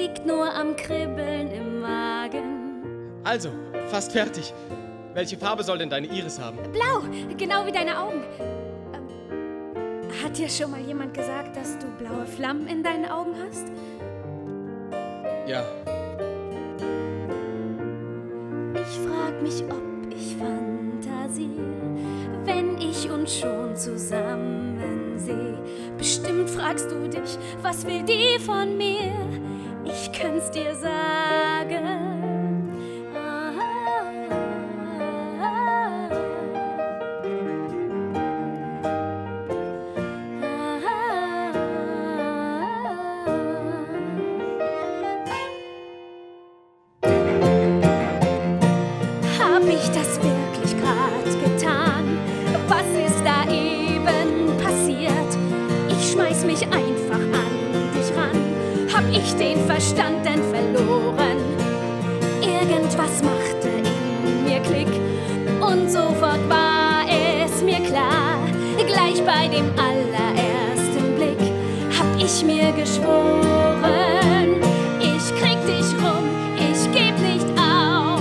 liegt nur am Kribbeln im Magen. Also, fast fertig. Welche Farbe soll denn deine Iris haben? Blau, genau wie deine Augen. Hat dir schon mal jemand gesagt, dass du blaue Flammen in deinen Augen hast? Ja. Ich frag mich, ob ich fantasiere, wenn ich uns schon zusammen sehe. Bestimmt fragst du dich, was will die von mir? Ich kann's dir sagen. Hab ich das wirklich grad getan? Was ist da eben passiert? Ich schmeiß mich einfach an dich ran. Hab ich den Verstand denn verloren? Irgendwas machte in mir Klick und sofort war es mir klar. Gleich bei dem allerersten Blick hab ich mir geschworen, ich krieg dich rum, ich geb nicht auf.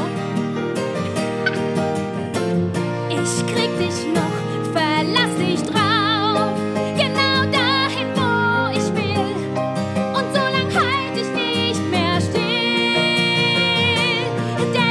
Ich krieg dich noch, verlass dich drauf. Genau dahin, wo ich will. Und so lang halt ich nicht mehr still.